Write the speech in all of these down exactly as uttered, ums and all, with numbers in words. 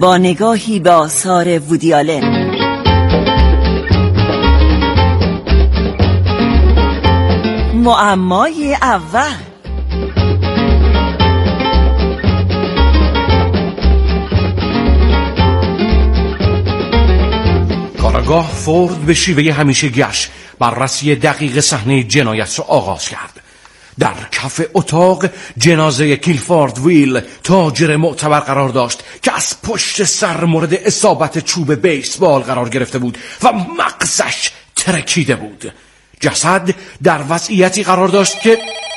با نگاهی به آثار وودی آلن. معمای اول. کاراگاه فورد به شیوه همیشگی‌اش بررسی دقیق صحنه جنایت را آغاز کرد. در کف اتاق جنازه کیلفورد ویل، تاجر معتبر، قرار داشت که از پشت سر مورد اصابت چوب بیسبال قرار گرفته بود و مغزش ترکیده بود. جسد در وضعیتی قرار داشت که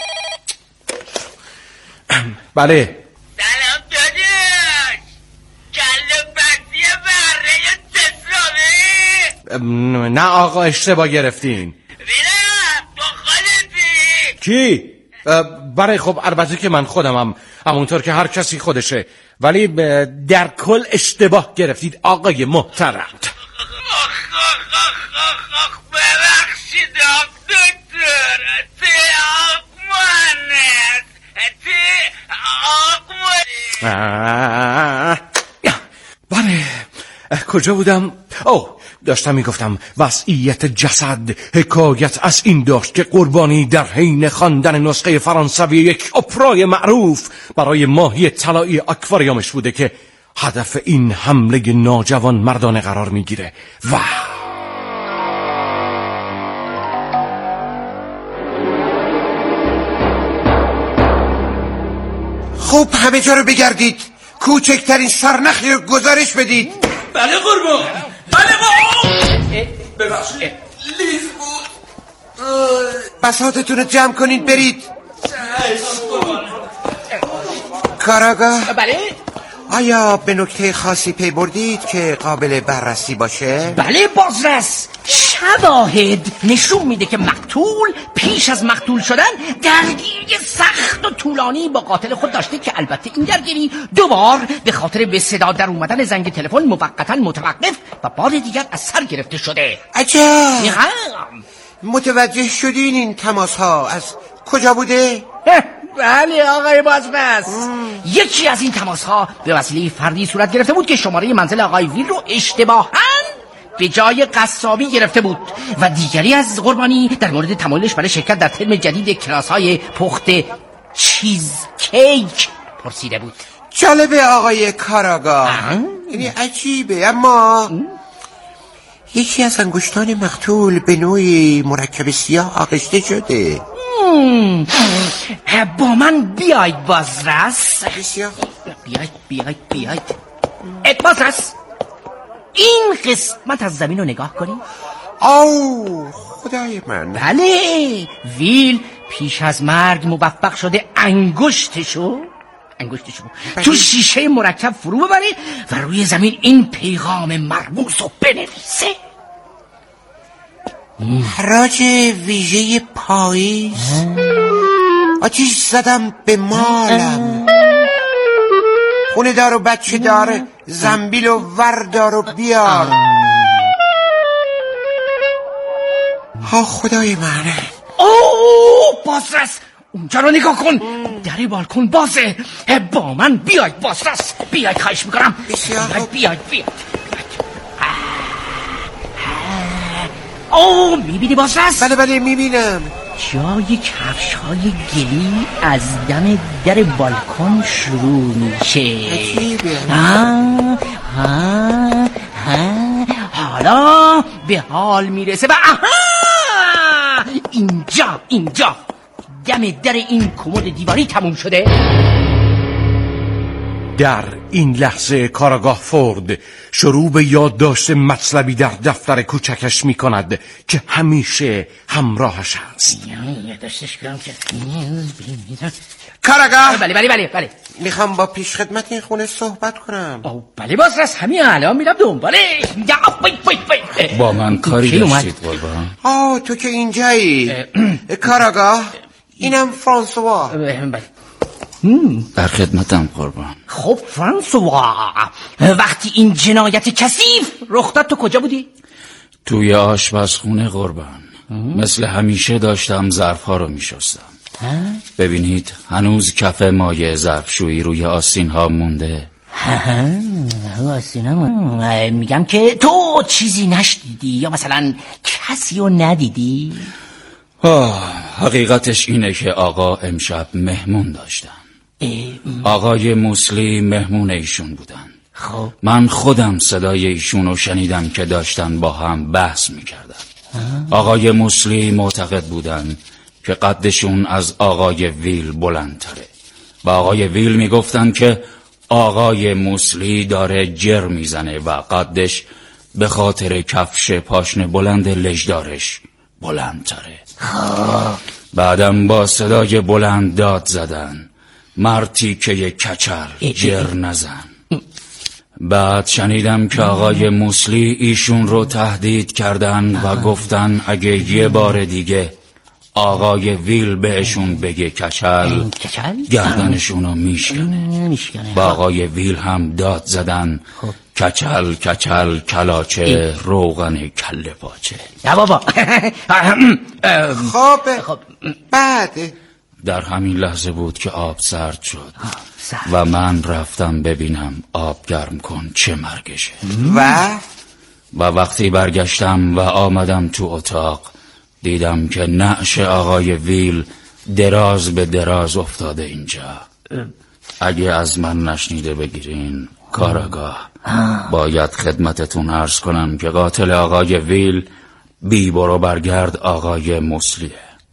بله. سلام داداش، کله بستی بره تسرابه. نه آقا، اشتباه گرفتین. ویلم تو خودتی؟ کی؟ برای خب البته که من خودمم، همونطور که هر کسی خودشه، ولی در کل اشتباه گرفتید آقای محترم. ببخشید دکتر، تی آقمانت تی آقمانت. بله، کجا بودم؟ اوه، داشتم میگفتم وضعیت جسد حکایت از این داشت که قربانی در حین خواندن نسخه فرانسوی یک اپرای معروف برای ماهی طلایی آکواریومش بوده که هدف این حمله ناجوان مردانه قرار میگیره و خوب همه جا رو بگردید، کوچکترین سرنخی رو گزارش بدید. بله قربان، بله قربان. ببخشید لیز بود. بساطتون رو جمع کنین برید. کاراگاه، بله. آیا به نکته خاصی پی بردید که قابل بررسی باشه؟ بله بازرس، شواهد نشون میده که مقتول پیش از مقتول شدن درگیری سخت و طولانی با قاتل خود داشته که البته این درگیری دوبار به خاطر به صدا در اومدن زنگ تلفن موقتا متوقف و بار دیگر از سر گرفته شده. عجب. متوجه شدین این تماس ها از کجا بوده؟ بله آقای بازرس، یکی از این تماس ها به وسیله فردی صورت گرفته بود که شماره منزل آقای ویل رو اشتباهاً به جای قصابی گرفته بود و دیگری از قربانی در مورد تمایلش برای شرکت در ترم جدید کلاس های پخت چیز کیک پرسیده بود. جالبه آقای کاراگاه، یعنی عجیبه، اما یکی از انگشتان مقتول به نوعی مرکب سیاه آغشته شده. با من بیاید بازرس. بسیار بیاید بیاید بیاید بازرس، این قسمت از زمین رو نگاه کنی. آو خدای من. بله، ویل پیش از مرگ موفق شده انگشتشو انگشتشو بله. تو شیشه مرکب فرو ببره و روی زمین این پیغام مرموز رو بنویسه: حراج ویژه پاییز، آتیش زدم به مالم، خونه دار و بچه دار، زنبیل و وردار و بیار. ها خدای من. اوه بازرس، اونجا رو نگاه کن، در بالکن بازه. با من بیاید بازرس، بیاید، خواهش میکنم. بیاید بیاید بیاید. اوه میبینی بازرس؟ بله بله میبینم. جای کفش های گلی از دم در بالکن شروع میشه. عجیبه. ها ها ها حالا به حال میرسه و آها، اینجا اینجا دم در این کمد دیواری تموم شده. در این لحظه کاراگاه فورد شروع به یادداشت مطلبی در دفتر کوچکش می کند که همیشه همراهش هست. یادداشتش کنم که کاراگاه. بله بله بله بله. میخوام با پیش خدمت این خونه صحبت کنم. او بله بازرس، همین الان میرم دنباله. با من کاری داشتید قربان؟ آه تو که اینجایی. کاراگاه، اینم فرانسوا. بله. در خدمتم قربان. خب فرانسوا، وقتی این جنایت کثیف رخ داد تو کجا بودی؟ توی آشپزخونه قربان. مثل همیشه داشتم ظرف‌ها رو می‌شستم. ببینید هنوز کف مایع ظرفشویی روی آستین‌ها مونده. میگم که تو چیزی نشنیدی یا مثلا کسی رو ندیدی؟ آه، حقیقتش اینه که آقا امشب مهمون داشتن. آقای موسلی مهمون ایشون بودن. خب من خودم صدای ایشون رو شنیدم که داشتن با هم بحث میکردن. آقای موسلی معتقد بودن که قدشون از آقای ویل بلندتره و آقای ویل میگفتن که آقای موسلی داره جر میزنه و قدش به خاطر کفش پاشنه بلند لجدارش بلندتره. بعدم با صدای بلند داد زدن مرتی که یک کچل جر نزن. بعد شنیدم که آقای موسلی ایشون رو تهدید کردن و گفتن اگه یه بار دیگه آقای ویل بهشون بگه کچل گردنشونو میشکنه. با آقای ویل هم داد زدن کچل کچل کلاچه روغن کله پاچه. یا بابا خب بعد در همین لحظه بود که آب سرد شد و من رفتم ببینم آب گرم کن چه مرگشه. و و وقتی برگشتم و آمدم تو اتاق دیدم که نعش آقای ویل دراز به دراز افتاده اینجا. اگه از من نشنیده بگیرین کاراگاه باید خدمتتون عرض کنم که قاتل آقای ویل بی برو برگرد آقای موسلیه.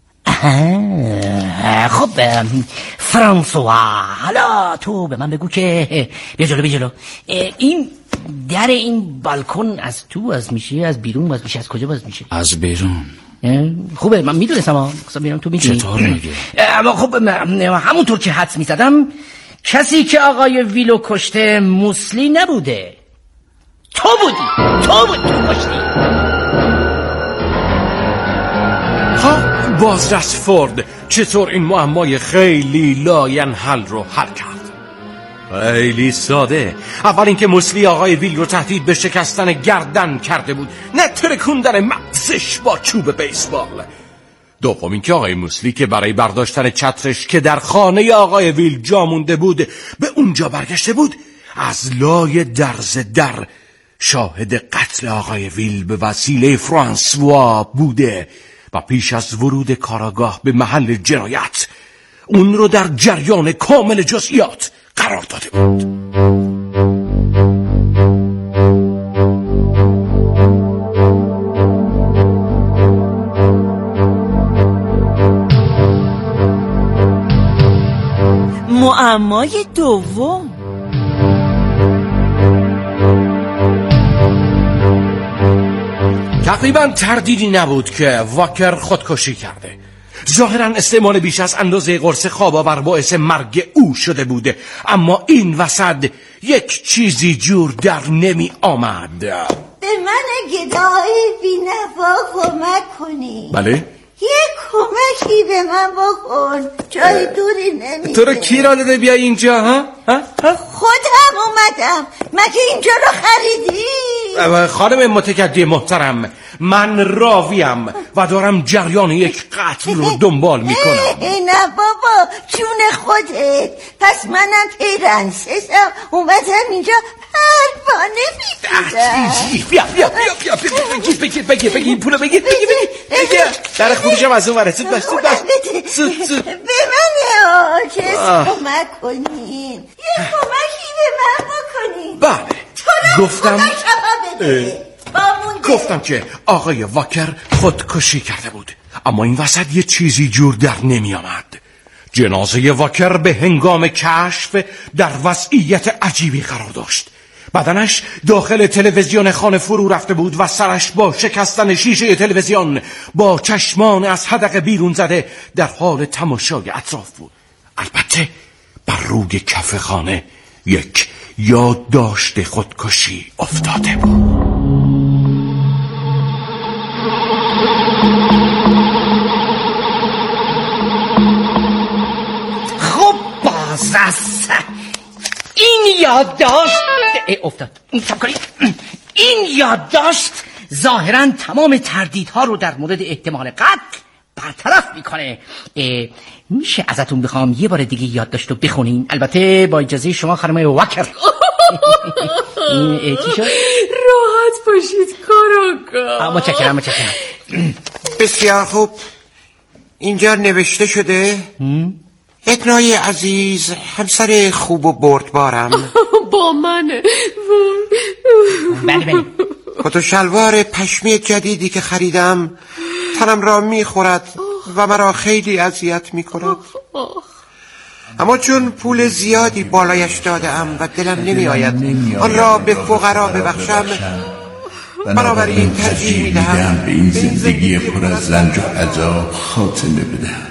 خب فرانسوا، حالا تو به من بگو که بیا جلو بیا جلو این در این بالکن از تو از میشه از بیرون باز میشه از کجا باز میشه؟ از بیرون. خوبه من میدونستم ها خواستم بیرون تو میدونی چطور میگه؟ اما خب همونطور که حدس میزدم کسی که آقای ویلو کشته موسلی نبوده، تو بودی تو بودی تو کشتی. ها بازرس فورد چطور این معمای خیلی لاینحل رو حل کرد؟ خیلی ساده. اول اینکه موسلی آقای ویل رو تهدید به شکستن گردن کرده بود، نه ترکوندن مغزش با چوب بیسبال. دوم اینکه آقای موسلی که برای برداشتن چترش که در خانه آقای ویل جا مونده بود به اونجا برگشته بود، از لای درز در شاهد قتل آقای ویل به وسیله فرانسوا بوده و پیش از ورود کاراگاه به محل جنایت اون رو در جریان کامل جزئیات قرار داده بود. معمای دوم تقریبا تردیدی نبود که واکر خودکشی کرده. ظاهرا استعمال بیش از اندازه قرص خواب آور باعث مرگ او شده بوده، اما این وسط یک چیزی جور در نمی آمد. به من گدای بی‌نوا کمک کنی. بله؟ یه کمکی به من بکن، جای دوری نمیده. تو رو کی را داده بیا اینجا ها؟ ها؟ خودم اومدم، مگه اینجا رو خریدی؟ خانم متکدی محترم، من راویم و دارم جریان یک قتل رو دنبال میکنم. نه بابا جون خودت، پس منم پیرنسسم اومدم اینجا پروانه میگیرم. بیا بیا بیا بیا بگیر بگیر بگیر بگیر پولو بگیر بگیر بگیر در خروجم از اون وره سود باش سود باش سود سود به من آجز کمک کنین، یه کمکی به من بکنین. بله گفتم بامونده. گفتم که آقای واکر خودکشی کرده بود، اما این وسط یه چیزی جور در نمی آمد. جنازه واکر به هنگام کشف در وضعیت عجیبی قرار داشت. بدنش داخل تلویزیون خانه فرو رفته بود و سرش با شکستن شیشه تلویزیون با چشمان از حدقه بیرون زده در حال تماشای اطراف بود. البته بر روی کف خانه یک یادداشت خودکشی افتاده بود. خب بازرس این یادداشت افتاد این یادداشت ظاهرا تمام تردیدها رو در مورد احتمال قتل برطرف میکنه. میشه ازتون بخوام یه بار دیگه یادداشت رو بخونین؟ البته با اجازه شما خانم واکر. این چی شد؟ راحت باشید کاراگاه. متشکرم متشکرم. بسیار خوب. اینجا نوشته شده ادنای عزیز همسر خوب و بردبارم با منه. بله بله. کت و شلوار پشمی جدیدی که خریدم تنم را میخورد و مرا خیلی اذیت میکند، اما چون پول زیادی بالایش دادم و دلم نمی آید آن را به فقرا ببخشم، بنابراین ترجیح می دهم به این زندگی پر از رنج و عذاب خاتمه بدهم.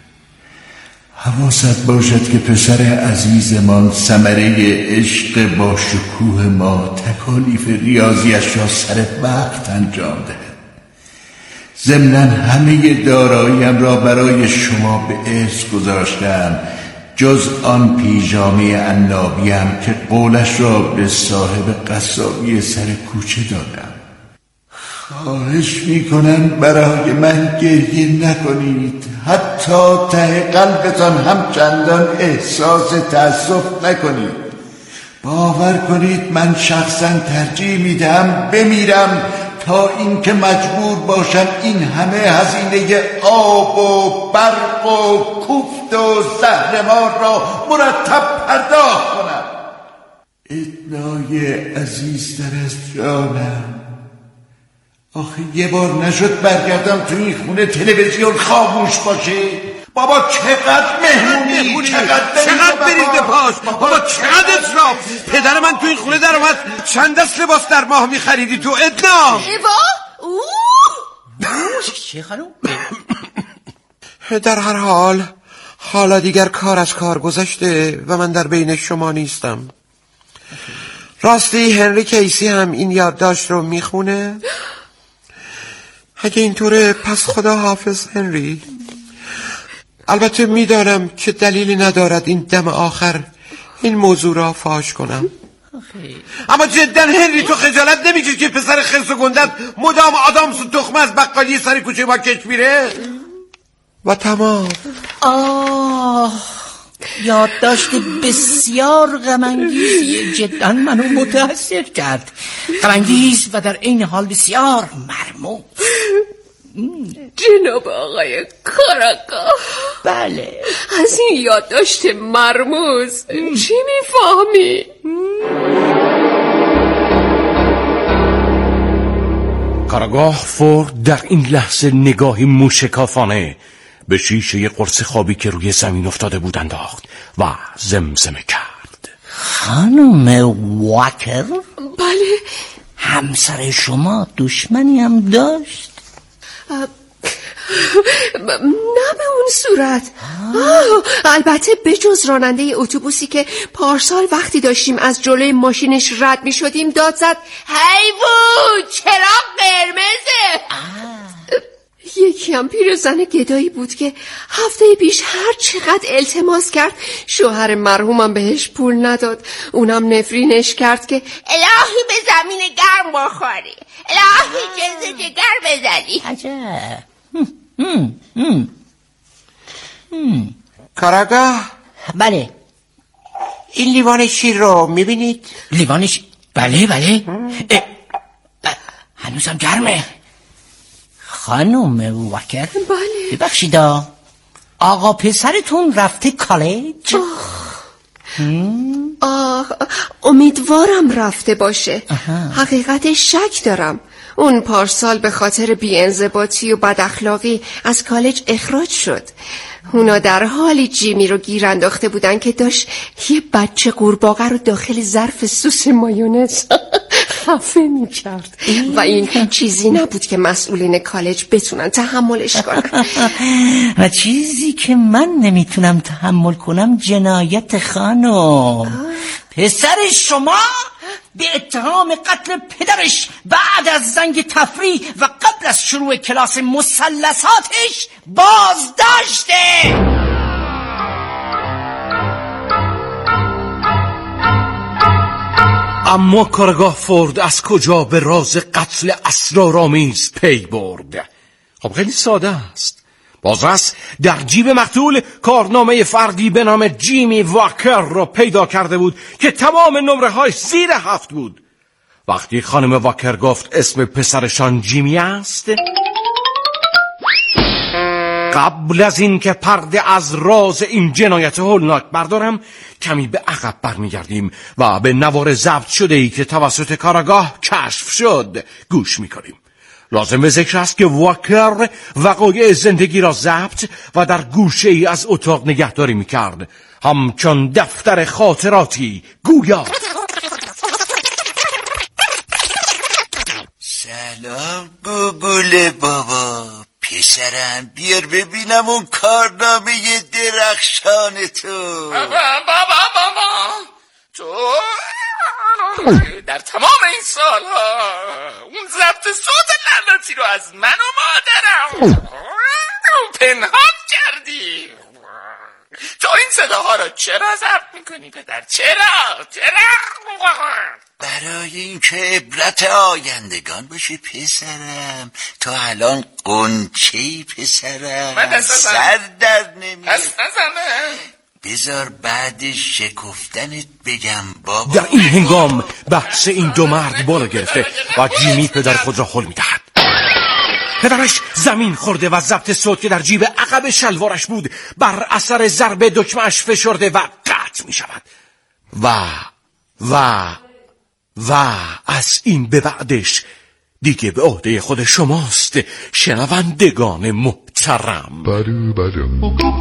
حواست باشد که پسر عزیزمان ثمره عشق با شکوه ما تکالیف ریاضیش را سر وقت انجام دهد. ضمناً همه داراییم را برای شما به ارث گذاشتم، جز آن پیژامه عنابیم که قولش را به صاحب قصابی سر کوچه دادم. خواهش میکنم برای من گریه نکنید، حتی ته قلبتان هم چندان احساس تأسف نکنید. باور کنید من شخصا ترجیح میدم بمیرم تا اینکه مجبور باشم این همه هزینه آب و برق و کوفت و زهرمار را مرتب پرداخت کنم. ادنای عزیزتر از جانم، آخه یه بار نشد برگردم تو این خونه تلویزیون خاموش باشه؟ بابا چقدر مهمونی، چقدر چقدر برید به پاش، بابا چقدر اطراف. پدر من تو این خونه در اومد چند دست لباس در ماه میخریدی تو ادنا؟ چه خانم؟ در هر حال حالا دیگر کار از کار گذشته و من در بین شما نیستم. راستی هنری کیسی هم این یادداشت رو میخونه؟ اگه اینطوره پس خدا حافظ هنری. البته میدانم که دلیلی ندارد این دم آخر این موضوع را فاش کنم، اما جدا هنری تو خجالت نمیکشی که پسر خرس و گندت مدام آدامس و تخمه از بقالی سر کوچه با کش میره؟ و تمام. آه یادداشت بسیار غم‌انگیزی، جدا منو متأثر کرد. غم‌انگیز و در این حال بسیار مرموز. جناب آقای کاراگاه، بله از این یادداشت مرموز چی میفهمی؟ کاراگاه فورد در این لحظه نگاهی موشکافانه به شیشه قرص خوابی که روی زمین افتاده بود انداخت و زمزمه کرد. خانم واکر؟ بله. همسر شما دشمنی هم داشت؟ نه به اون صورت. آه، البته بجز راننده اتوبوسی که پارسال وقتی داشتیم از جلوی ماشینش رد می شدیم داد زد حیوون چراغ قرمزه. یکی هم پیرزن گدایی بود که هفته پیش هر چقدر التماس کرد شوهر مرحومم بهش پول نداد. اونم نفرینش کرد که الهی به زمین گرم بخوری، الهی جلد جگر بزنی. عجب. کاراگاه؟ بله. این لیوان شیر رو میبینید؟ لیوانش؟ بله بله. هنوزم گرمه. خانم واکر؟ بله. ببخشید آقا پسرتون رفته کالج؟ آه امیدوارم رفته باشه. حقیقتش شک دارم. اون پارسال به خاطر بی‌انضباطی و بد اخلاقی از کالج اخراج شد. اونا در حالی جیمی رو گیر انداخته بودن که داشت یه بچه قورباغه رو داخل ظرف سس مایونز خفه می کرد و این چیزی نبود که مسئولین کالج بتونن تحملش کنن. و چیزی که من نمیتونم تحمل کنم جنایت خانم. پسر شما به اتهام قتل پدرش بعد از زنگ تفریح و قبل از شروع کلاس مثلثاتش بازداشته. اما کارگاه فورد از کجا به راز قتل اسرارآمیز پی برد؟ خب خیلی ساده است. بازرس در جیب مقتول کارنامه فردی به نام جیمی واکر را پیدا کرده بود که تمام نمره های زیر هفت بود. وقتی خانم واکر گفت اسم پسرشان جیمی است، قبل از این که پرده از راز این جنایت هولناک بردارم، کمی به عقب برمیگردیم و به نوار ضبط شده ای که توسط کاراگاه کشف شد گوش میکنیم. لازم به ذکر است که واکر وقایع زندگی را ضبط و در گوشه ای از اتاق نگهداری میکرد، همچون دفتر خاطراتی گویا. سلام گوگل بابا، پسرم بیار ببینم اون کارنامه درخشان تو. بابا بابا بابا تو در تمام این سالها اون ضبط صوت لعنتی رو از من و مادرم پنهان کردی. تو این صداها رو چرا ضبط میکنی پدر؟ چرا؟ چرا؟ برای اینکه عبرت آیندگان باشه پسرم. تو الان قنچه‌ای پسرم، سر در نمیاد. بذار بعد شکفتنت بگم بابا. در این هنگام بحث این دو مرد بالا گرفته و جیمی پدر خود را هل میدهد. پدرش زمین خورده و ضبط صوت که در جیب عقب شلوارش بود بر اثر ضربه دکمه‌اش فشرده و قطع می شود. و و و از این به بعدش دیگه به عهده خود شماست شنوندگان محترم. بارو بارم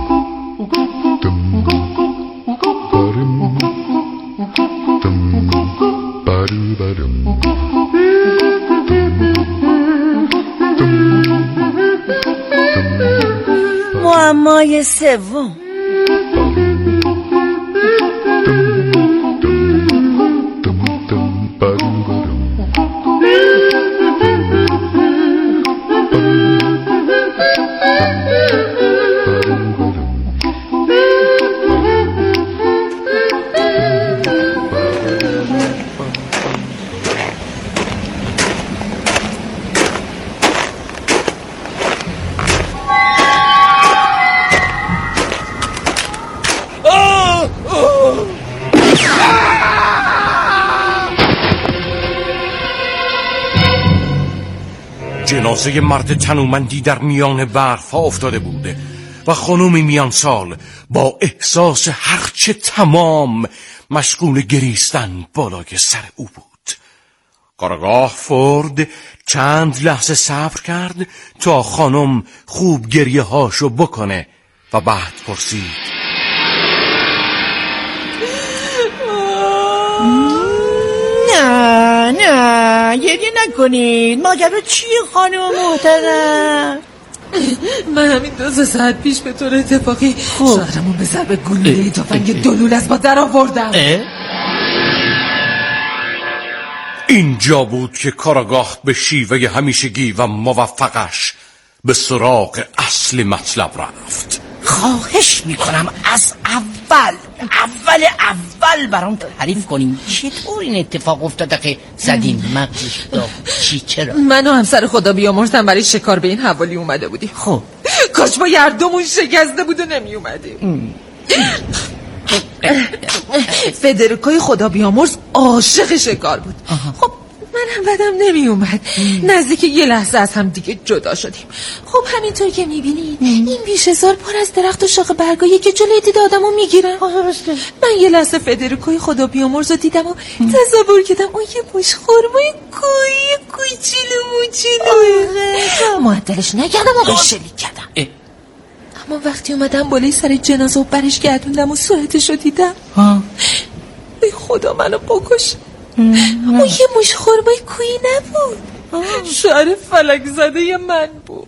دم بارم دم بارو بارم معمای سوم. جنازه مرد تنومندی در میان برف ها افتاده بود و خانم میان سال با احساس هرچه تمام مشغول گریستن بالای سر او بود. کارگاه فورد چند لحظه صبر کرد تا خانم خوب گریه هاشو بکنه و بعد پرسید: نه نه گریه نکنید. ماجرا چیه خانم محترم؟ من همین دو سه ساعت پیش به طور اتفاقی شوهرمون به ضرب گلوله تفنگ دلول از ما در آوردم. اینجا بود که کاراگاه به شیوه همیشگی و موفقش به سراغ اصل مطلب رفت. خواهش میکنم از اول اول اول برام تعریف کنیم چطور این اتفاق افتاده که زدیم مغزش داغ چی چرا؟ من و همسر خدا بیامرزم برای شکار به این حوالی اومده بودیم. خب کاش با یردمون شکسته بود و نمی اومدیم. فدریکوی خدا بیامرز عاشق شکار بود. آها. خب من هم بدم نمی اومد. نزدیک یه لحظه از هم دیگه جدا شدیم. خب همینطور که میبینید این بیشه زار پر از درخت و شاخ برگایی که جلوی دید آدمو میگیرن. من یه لحظه فدریکوی خدا بیامرز رو دیدم و تصور کردم اون یه مش خرمای کوی کوچولو موچولو. معطلش نکردم و قشلی کردم. اما وقتی اومدم بالای سر جنازه و برش گردوندم و صورتش رو دیدم، ای خدا منو بکش. اون یه مش خرمای کویی نبود، شعر فلک زده من بود.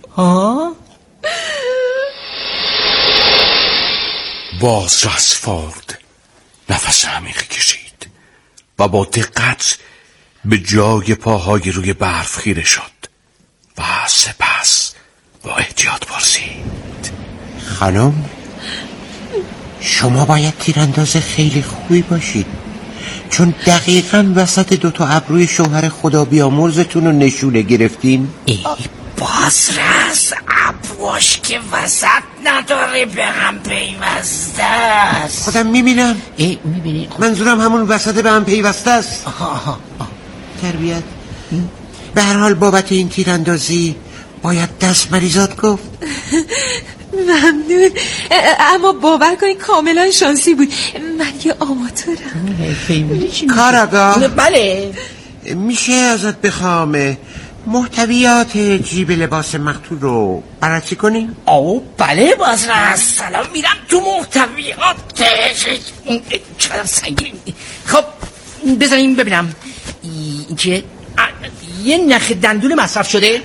باز راسفورد نفس عمیقی کشید و با دقت به جای پاهای روی برف خیره شد و سپس با احتیاط پرسید: خانم، شما باید تیرانداز خیلی خوبی باشید، چون دقیقاً وسط دوتا ابروی شوهر خدا بیامرزتون رو نشونه گرفتین. ای بازرس ابروش که وسط نداره به هم پیوسته است. خودم میبینم. میبینی؟ منظورم همون وسط به هم پیوسته است. تربیت به هر حال بابت این تیراندازی باید دست مریضات گفت. ممنون، اما باور کنید کاملا شانسی بود. من یه آماتورم. کاراگاه، بله میشه ازت بخوام محتویات جیب لباس مقتول رو بررسی کنیم؟ آو بله بازرس، سلام میرم تو محتویات. چقدر سنگین. خب بذاریم ببینم که یه نخ دندون مصرف شده،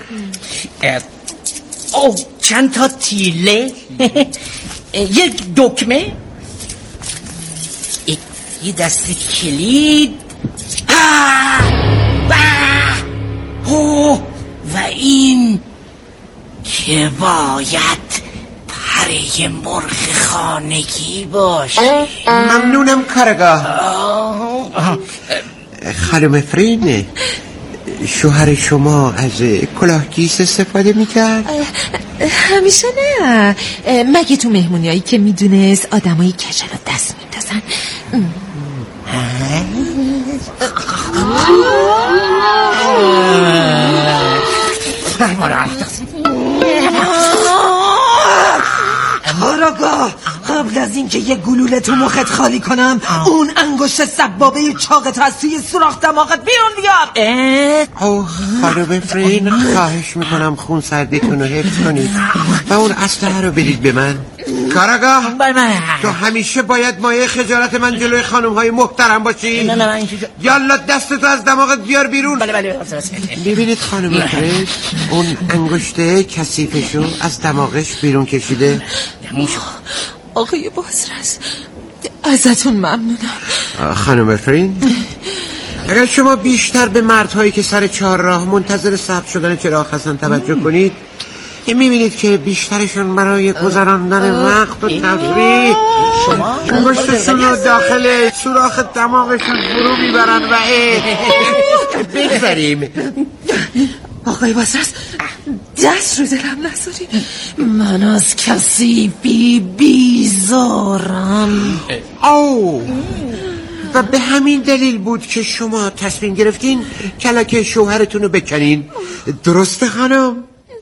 او چند تا تیله، یک دکمه، یه دست کلید و این که باید پره مرغ خانگی باشه. ممنونم کارگاه. خانم فرین، شوهر شما از کلاهگیس استفاده میکرد؟ همیشه نه، مگه تو مهمونیایی که میدونست آدمایی کشل رو دست میندازن. کاراگاه، قبل از اینکه یه گلوله تو مخت خالی کنم اون انگشت سبابه چاقت از توی سوراخ دماغت بیرون بیار. اوه خانم فرین، خواهش میکنم خون سردیتون رو حفظ کنید و اون اسلحه رو بدید به من. کاراگاه، تو همیشه باید مایه خجالت من جلوی خانم های محترم باشی. نه نه من اینجا یالا دستتو از دماغت بیار بیرون. بله بله. ببینید خانم فرین، اون انگشته کثیفشو از دماغش بیرون کشیده. آقای بازرس ازتون ممنونم. خانم فرین، اگر شما بیشتر به مردهایی که سر چهار راه منتظر ثبت شدن چراغ هستن توجه کنید، میبینید که بیشترشون برای گذراندن وقت و تفریح انگشتشون رو داخل سوراخ دماغشون فرو میبرن و بگذاریم. آقای بازرس دست رو دلم نذاری، من از کسی بی بیزارم. او و به همین دلیل بود که شما تصمیم گرفتین کلک شوهرتون رو بکنین، درسته خانم؟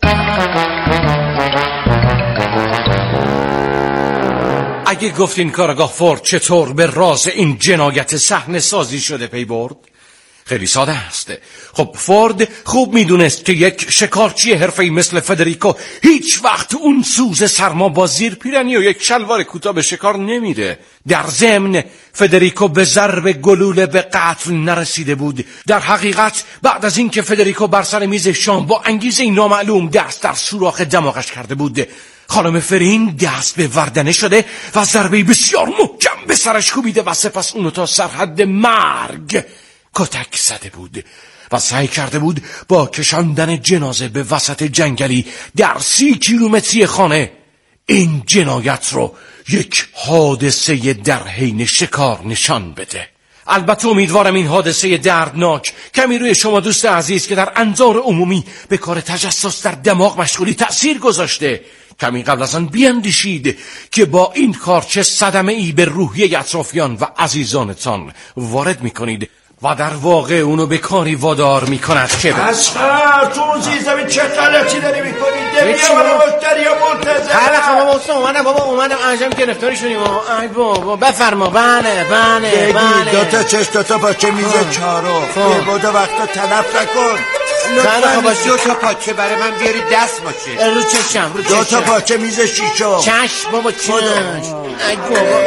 اگه گفتین کارگاه فورد چطور به راز این جنایت صحنه سازی شده پی برد؟ خیلی ساده است. خب فورد خوب میدونست که یک شکارچی حرفه‌ای مثل فدریکو هیچ وقت اون سوز سرما با زیر پیرنی و یک شلوار کوتاه به شکار نمیره. در ضمن فدریکو به ضرب گلوله به قتل نرسیده بود. در حقیقت بعد از اینکه فدریکو بر سر میز شام با انگیزه نامعلوم دست در سوراخ دماغش کرده بود، خانم فرین دست به وردنه شده و ضربه بسیار محکم به سرش کوبیده و سپس اونو تا سرحد مرگ کتک زده بود و سعی کرده بود با کشاندن جنازه به وسط جنگلی در سی کیلومتری خانه این جنایت رو یک حادثه در حین شکار نشان بده. البته امیدوارم این حادثه دردناک کمی روی شما دوست عزیز که در انظار عمومی به کار تجسس در دماغ مشغولی تأثیر گذاشته، کمی قبل از آن بیندیشید که با این کار چه صدمه ای به روحیه اطرافیان و عزیزانتان وارد میکنید و در واقع اونو به کاری وادار میکند که اسخر تو اون زیر زمین چه غلطی داری میکنی؟ دبیا برای مشتری یا منتظر؟ حالا بابا اصلا اومدم بابا اومدم انجام گرفتاری شدیم. ای بابا بفرما. بله بله بله. دو تا چشم دو تا پاچه میز چهارم یه بودا وقتا تلف نکن. لطفاً دو تا پاچه برای من بیاری دست باشه. رو چشم رو چشم. دو تا پاچه میز شیشم. چشم بابا چشم. ای بابا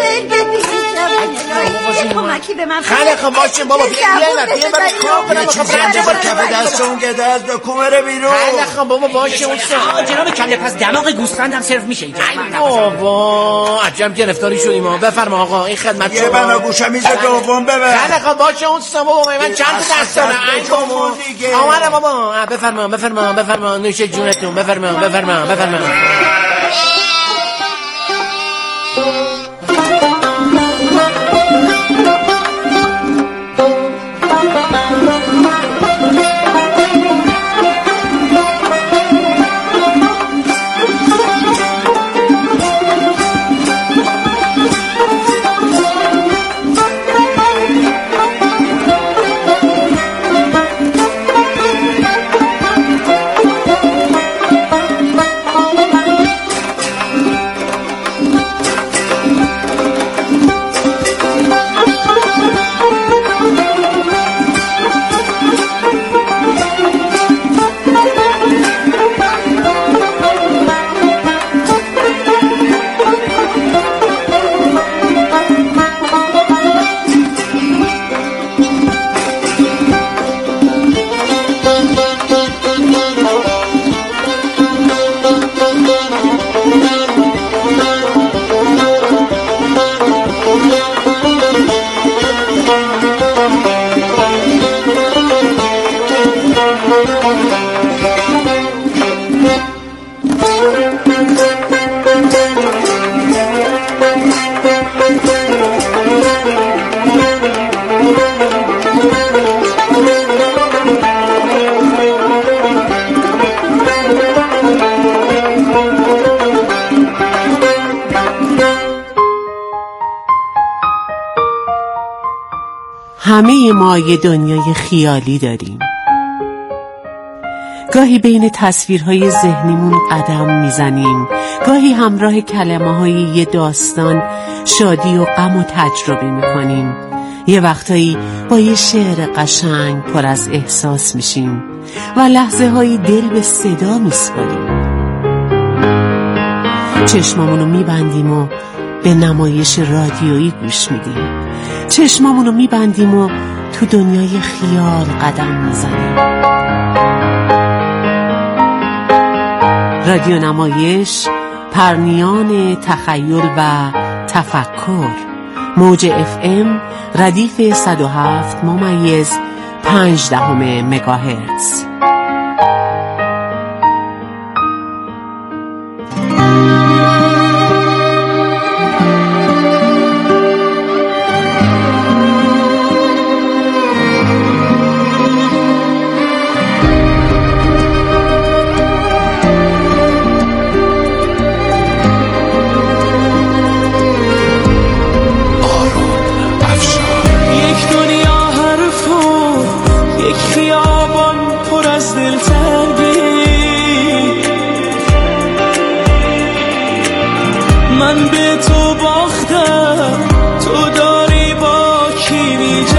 یه کمکی به من خیلی خب باشه بابا بیا بیا بیا کار کنم. چیزی بر کف دست اون گده از دکومه رو بیرون. خیلی خب بابا باشه اون جناب کله پس دماغ گوسفند هم سرو میشه. ای بابا عجب گرفتاری شدیم ما. بفرما آقا این خدمت یه بنا گوشه میز دوم ببر. خیلی خب باشه اون سه بابا من چند تا دست دارم. ای بابا آمدم بابا. بفرما بفرما بفرما نوش جونتون. بفرما بفرما بفرما. همه ما یه دنیای خیالی داریم. گاهی بین تصویرهای ذهنیمون قدم میزنیم، گاهی همراه کلمه های یه داستان شادی و غم و تجربه میکنیم. یه وقتایی با یه شعر قشنگ پر از احساس میشیم و لحظه هایی دل به صدا میسپاریم. چشمامونو میبندیم و به نمایش رادیویی گوش میدیم. چشمامونو میبندیم و تو دنیای خیال قدم میزنیم. رادیو نمایش، پرنیان تخیل و تفکر. موج اف ام ردیف صد و هفت ممیز پنج دهم مگاهرتز. من به تو باختم، تو داری با کی می‌جنگی؟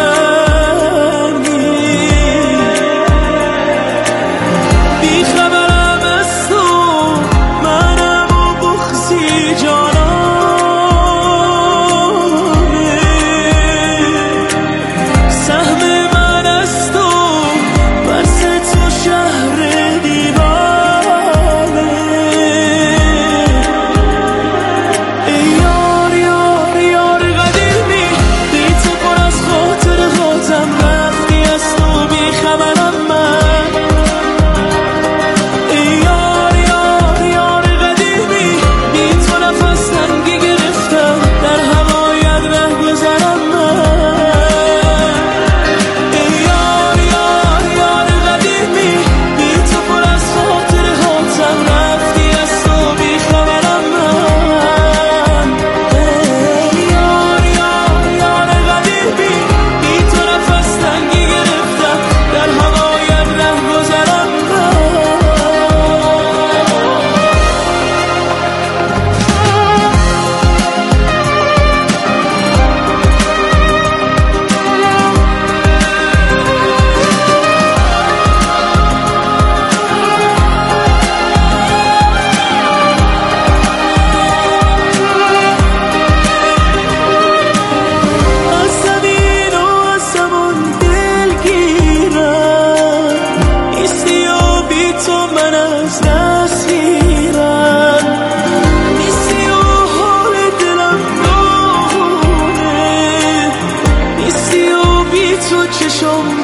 بی خبرم از تو، منم و بغضی جانانه. سهم من از تو، بس تو شهر تو چشم